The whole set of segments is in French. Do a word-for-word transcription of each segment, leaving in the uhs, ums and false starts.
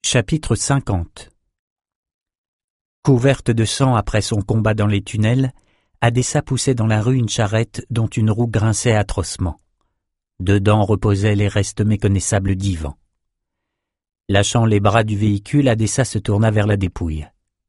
Chapitre cinquante. Couverte de sang après son combat dans les tunnels, Adessa poussait dans la rue une charrette dont une roue grinçait atrocement. Dedans reposaient les restes méconnaissables d'Ivan. Lâchant les bras du véhicule, Adessa se tourna vers la dépouille.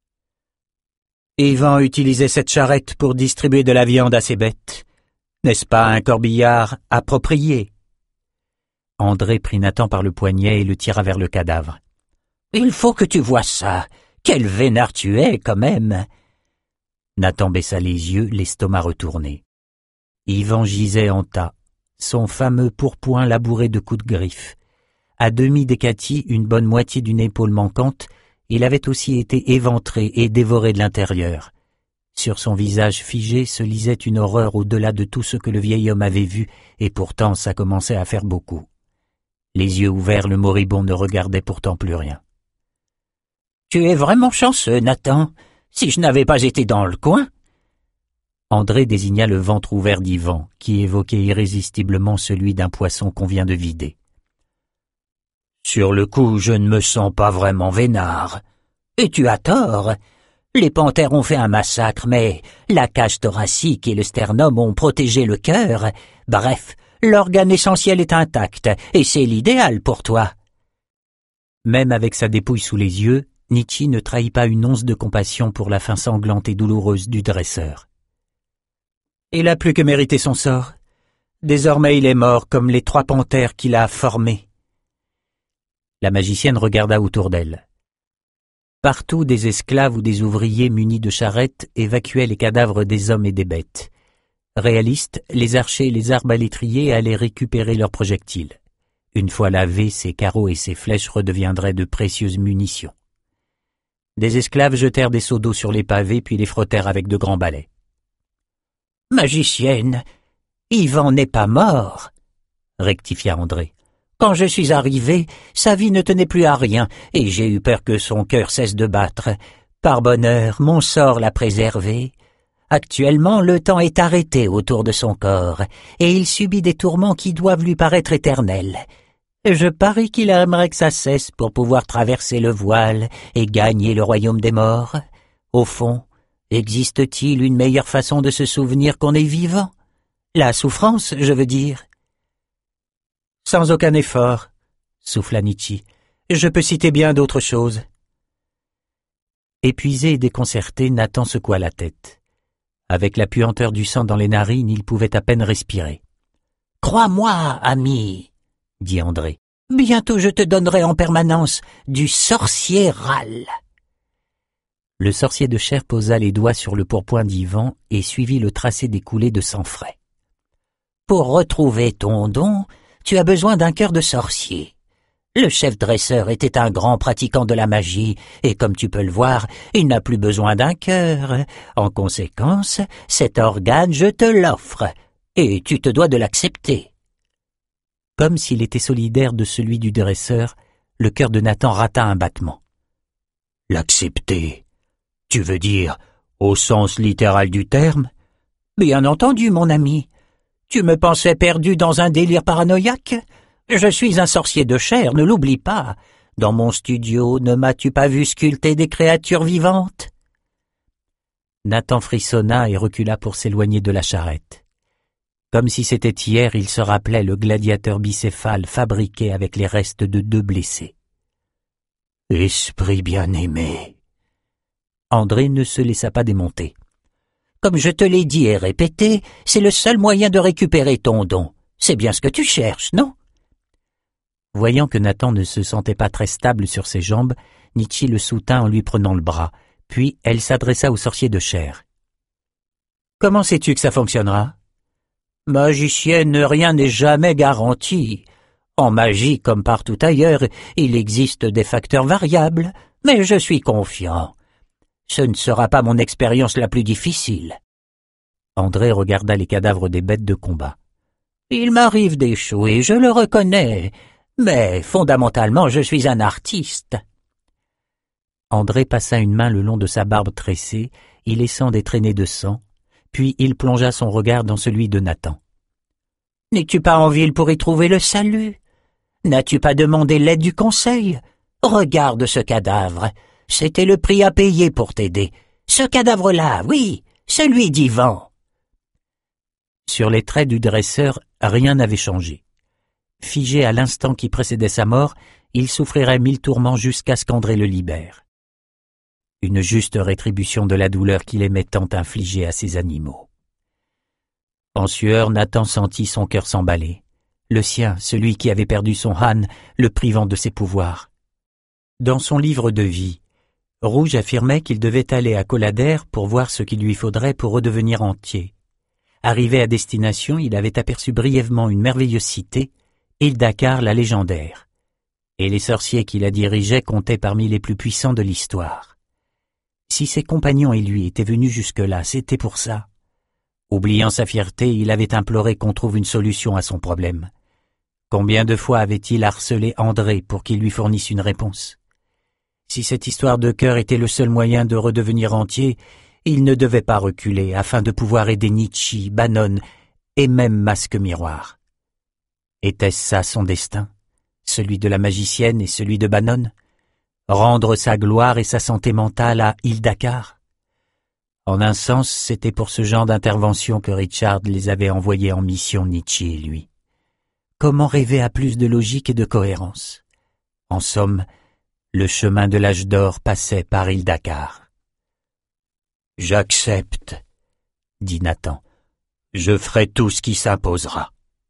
Ivan utilisait cette charrette pour distribuer de la viande à ses bêtes. N'est-ce pas un corbillard approprié? André prit Nathan par le poignet et le tira vers le cadavre. Il faut que tu vois ça. Quel vénard tu es, quand même. Nathan baissa les yeux, l'estomac retourné. Ivan gisait en tas, son fameux pourpoint labouré de coups de griffe. À demi décati, une bonne moitié d'une épaule manquante, il avait aussi été éventré et dévoré de l'intérieur. Sur son visage figé se lisait une horreur au-delà de tout ce que le vieil homme avait vu, et pourtant ça commençait à faire beaucoup. Les yeux ouverts, le moribond ne regardait pourtant plus rien. Tu es vraiment chanceux, Nathan. Si je n'avais pas été dans le coin... André désigna le ventre ouvert d'Ivan, qui évoquait irrésistiblement celui d'un poisson qu'on vient de vider. Sur le coup, je ne me sens pas vraiment vénard. Et tu as tort. Les panthères ont fait un massacre, mais la cage thoracique et le sternum ont protégé le cœur. Bref, l'organe essentiel est intact, et c'est l'idéal pour toi. Même avec sa dépouille sous les yeux, Nietzsche ne trahit pas une once de compassion pour la fin sanglante et douloureuse du dresseur. Il a plus que mérité son sort. Désormais il est mort comme les trois panthères qu'il a formées. La magicienne regarda autour d'elle. Partout des esclaves ou des ouvriers munis de charrettes évacuaient les cadavres des hommes et des bêtes. Réalistes, les archers et les arbalétriers allaient récupérer leurs projectiles. Une fois lavés, ces carreaux et ces flèches redeviendraient de précieuses munitions. Des esclaves jetèrent des seaux d'eau sur les pavés puis les frottèrent avec de grands balais. « Magicienne, Ivan n'est pas mort !» rectifia André. « Quand je suis arrivé, sa vie ne tenait plus à rien et j'ai eu peur que son cœur cesse de battre. Par bonheur, mon sort l'a préservé. Actuellement, le temps est arrêté autour de son corps et il subit des tourments qui doivent lui paraître éternels. Je parie qu'il aimerait que ça cesse pour pouvoir traverser le voile et gagner le royaume des morts. Au fond, existe-t-il une meilleure façon de se souvenir qu'on est vivant? La souffrance, je veux dire. Sans aucun effort, souffla Nietzsche. Je peux citer bien d'autres choses. Épuisé et déconcerté, Nathan secoua la tête. Avec la puanteur du sang dans les narines, il pouvait à peine respirer. « Crois-moi, ami !» dit André. « Bientôt je te donnerai en permanence du sorcier râle. » Le sorcier de chair posa les doigts sur le pourpoint d'Ivan et suivit le tracé des coulées de sang frais. « Pour retrouver ton don, tu as besoin d'un cœur de sorcier. Le chef dresseur était un grand pratiquant de la magie, et comme tu peux le voir, il n'a plus besoin d'un cœur. En conséquence, cet organe, je te l'offre, et tu te dois de l'accepter. » Comme s'il était solidaire de celui du dresseur, le cœur de Nathan rata un battement. « L'accepter? Tu veux dire au sens littéral du terme? »« Bien entendu, mon ami. Tu me pensais perdu dans un délire paranoïaque? Je suis un sorcier de chair, ne l'oublie pas. Dans mon studio, ne m'as-tu pas vu sculpter des créatures vivantes? » Nathan frissonna et recula pour s'éloigner de la charrette. Comme si c'était hier, il se rappelait le gladiateur bicéphale fabriqué avec les restes de deux blessés. « Esprit bien-aimé !» André ne se laissa pas démonter. « Comme je te l'ai dit et répété, c'est le seul moyen de récupérer ton don. C'est bien ce que tu cherches, non ?» Voyant que Nathan ne se sentait pas très stable sur ses jambes, Nietzsche le soutint en lui prenant le bras, puis elle s'adressa au sorcier de chair. « Comment sais-tu que ça fonctionnera ?»« Magicienne, rien n'est jamais garanti. En magie, comme partout ailleurs, il existe des facteurs variables, mais je suis confiant. Ce ne sera pas mon expérience la plus difficile. » André regarda les cadavres des bêtes de combat. « Il m'arrive d'échouer, je le reconnais, mais fondamentalement je suis un artiste. » André passa une main le long de sa barbe tressée, y laissant des traînées de sang, puis il plongea son regard dans celui de Nathan. « N'es-tu pas en ville pour y trouver le salut? N'as-tu pas demandé l'aide du conseil? Regarde ce cadavre. C'était le prix à payer pour t'aider. Ce cadavre-là, oui, celui d'Ivan. » Sur les traits du dresseur, rien n'avait changé. Figé à l'instant qui précédait sa mort, il souffrirait mille tourments jusqu'à ce qu'André le libère. Une juste rétribution de la douleur qu'il aimait tant infliger à ses animaux. En sueur, Nathan sentit son cœur s'emballer. Le sien, celui qui avait perdu son Han, le privant de ses pouvoirs. Dans son livre de vie, Rouge affirmait qu'il devait aller à Coladère pour voir ce qu'il lui faudrait pour redevenir entier. Arrivé à destination, il avait aperçu brièvement une merveilleuse cité, Hildakar la légendaire, et les sorciers qui la dirigeaient comptaient parmi les plus puissants de l'histoire. Si ses compagnons et lui étaient venus jusque-là, c'était pour ça. Oubliant sa fierté, il avait imploré qu'on trouve une solution à son problème. Combien de fois avait-il harcelé André pour qu'il lui fournisse une réponse? Si cette histoire de cœur était le seul moyen de redevenir entier, il ne devait pas reculer afin de pouvoir aider Nietzsche, Bannon et même Masque Miroir. Était-ce ça son destin, celui de la magicienne et celui de Bannon? Rendre sa gloire et sa santé mentale à Hildakar? En un sens, c'était pour ce genre d'intervention que Richard les avait envoyés en mission, Nietzsche et lui. Comment rêver à plus de logique et de cohérence? En somme, le chemin de l'âge d'or passait par Hildakar. « J'accepte, » dit Nathan. « Je ferai tout ce qui s'imposera. »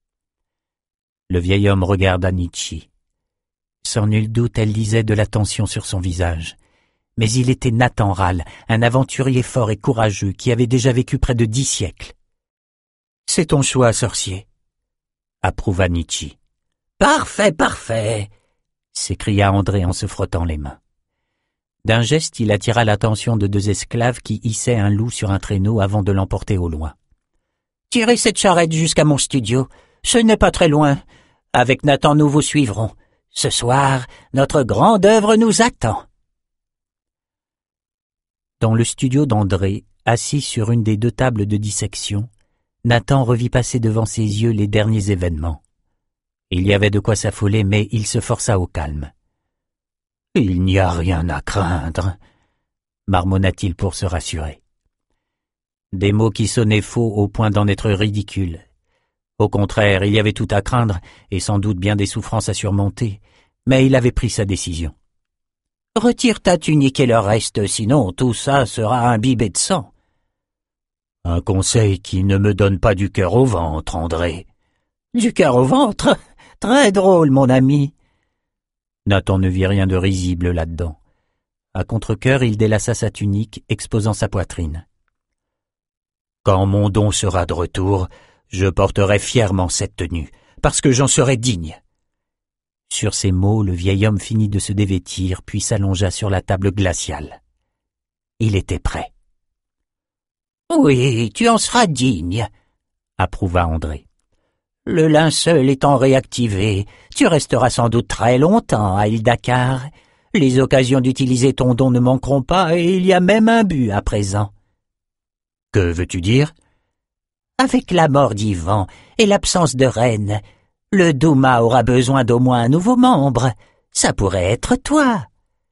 Le vieil homme regarda Nietzsche. Sans nul doute, elle lisait de la tension sur son visage. Mais il était Nathan Râle, un aventurier fort et courageux qui avait déjà vécu près de dix siècles. « C'est ton choix, sorcier, » approuva Nietzsche. « Parfait, parfait !» s'écria André en se frottant les mains. D'un geste, il attira l'attention de deux esclaves qui hissaient un loup sur un traîneau avant de l'emporter au loin. « Tirez cette charrette jusqu'à mon studio. Ce n'est pas très loin. Avec Nathan, nous vous suivrons. Ce soir, notre grande œuvre nous attend. » Dans le studio d'André, assis sur une des deux tables de dissection, Nathan revit passer devant ses yeux les derniers événements. Il y avait de quoi s'affoler, mais il se força au calme. « Il n'y a rien à craindre, » marmonna-t-il pour se rassurer. Des mots qui sonnaient faux au point d'en être ridicules. Au contraire, il y avait tout à craindre, et sans doute bien des souffrances à surmonter, mais il avait pris sa décision. « Retire ta tunique et le reste, sinon tout ça sera imbibé de sang. »« Un conseil qui ne me donne pas du cœur au ventre, André. »« Du cœur au ventre? Très drôle, mon ami. » Nathan ne vit rien de risible là-dedans. À contre-cœur, il délaça sa tunique, exposant sa poitrine. « Quand mon don sera de retour, je porterai fièrement cette tenue, parce que j'en serai digne. » Sur ces mots, le vieil homme finit de se dévêtir, puis s'allongea sur la table glaciale. Il était prêt. « Oui, tu en seras digne, » approuva André. « Le linceul étant réactivé, tu resteras sans doute très longtemps à Hildakar. Les occasions d'utiliser ton don ne manqueront pas, et il y a même un but à présent. »« Que veux-tu dire ?»« Avec la mort d'Ivan et l'absence de reine, le Douma aura besoin d'au moins un nouveau membre. Ça pourrait être toi. »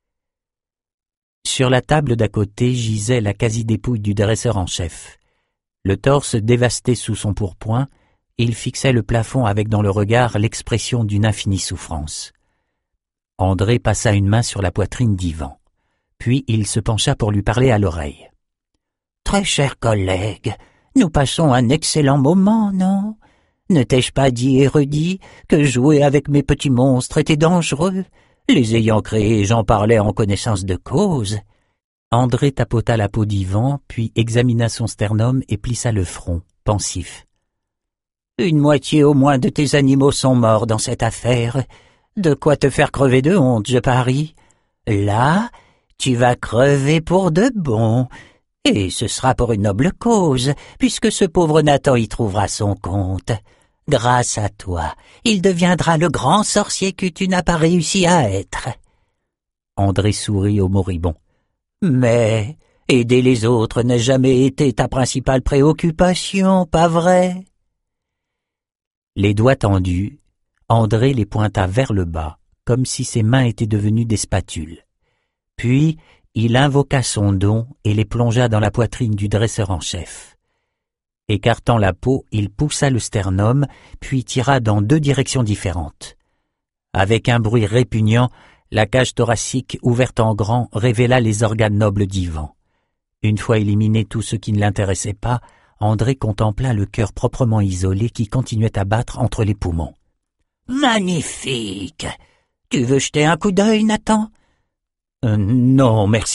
Sur la table d'à côté gisait la quasi-dépouille du dresseur en chef. Le torse dévasté sous son pourpoint, il fixait le plafond avec dans le regard l'expression d'une infinie souffrance. André passa une main sur la poitrine d'Ivan. Puis il se pencha pour lui parler à l'oreille. « Très cher collègue, nous passons un excellent moment, non ? Ne t'ai-je pas dit et redit que jouer avec mes petits monstres était dangereux ? Les ayant créés, j'en parlais en connaissance de cause. » André tapota la peau d'Ivan, puis examina son sternum et plissa le front, pensif. « Une moitié au moins de tes animaux sont morts dans cette affaire. De quoi te faire crever de honte, je parie. Là, tu vas crever pour de bon, et ce sera pour une noble cause, puisque ce pauvre Nathan y trouvera son compte. Grâce à toi, il deviendra le grand sorcier que tu n'as pas réussi à être. » André sourit au moribond. « Mais aider les autres n'a jamais été ta principale préoccupation, pas vrai ?» Les doigts tendus, André les pointa vers le bas, comme si ses mains étaient devenues des spatules. Puis, il invoqua son don et les plongea dans la poitrine du dresseur en chef. Écartant la peau, il poussa le sternum, puis tira dans deux directions différentes. Avec un bruit répugnant, la cage thoracique ouverte en grand révéla les organes nobles d'Ivan. Une fois éliminé tout ce qui ne l'intéressait pas, André contempla le cœur proprement isolé qui continuait à battre entre les poumons. « Magnifique! Tu veux jeter un coup d'œil, Nathan ?»« euh, Non, merci. »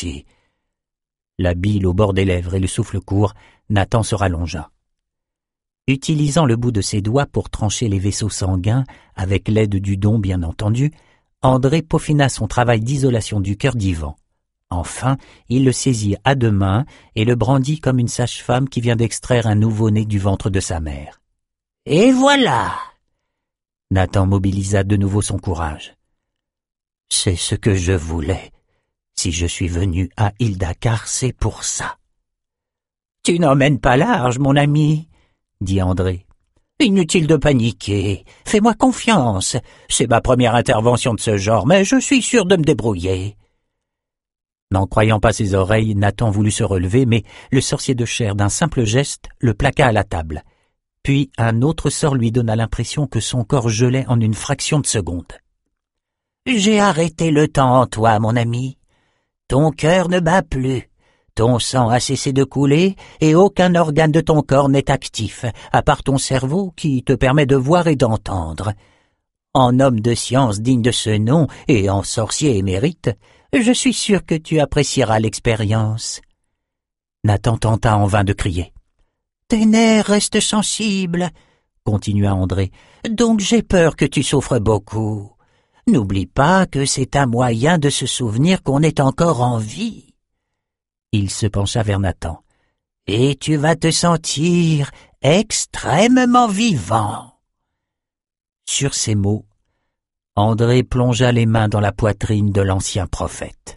La bile au bord des lèvres et le souffle court, Nathan se rallongea. Utilisant le bout de ses doigts pour trancher les vaisseaux sanguins, avec l'aide du don bien entendu, André peaufina son travail d'isolation du cœur d'Ivan. Enfin, il le saisit à deux mains et le brandit comme une sage-femme qui vient d'extraire un nouveau-né du ventre de sa mère. « Et voilà !» Nathan mobilisa de nouveau son courage. « C'est ce que je voulais. Si je suis venu à Île-Dakar, c'est pour ça. »« Tu n'emmènes pas large, mon ami, » dit André. « Inutile de paniquer. Fais-moi confiance. C'est ma première intervention de ce genre, mais je suis sûr de me débrouiller. » N'en croyant pas ses oreilles, Nathan voulut se relever, mais le sorcier de chair, d'un simple geste, le plaqua à la table. Puis un autre sort lui donna l'impression que son corps gelait en une fraction de seconde. « J'ai arrêté le temps en toi, mon ami. Ton cœur ne bat plus. Ton sang a cessé de couler et aucun organe de ton corps n'est actif, à part ton cerveau qui te permet de voir et d'entendre. En homme de science digne de ce nom et en sorcier émérite, je suis sûr que tu apprécieras l'expérience. » Nathan tenta en vain de crier. « Tes nerfs restent sensibles, » continua André, « donc j'ai peur que tu souffres beaucoup. N'oublie pas que c'est un moyen de se souvenir qu'on est encore en vie. » Il se pencha vers Nathan. « Et tu vas te sentir extrêmement vivant. » Sur ces mots, André plongea les mains dans la poitrine de l'ancien prophète.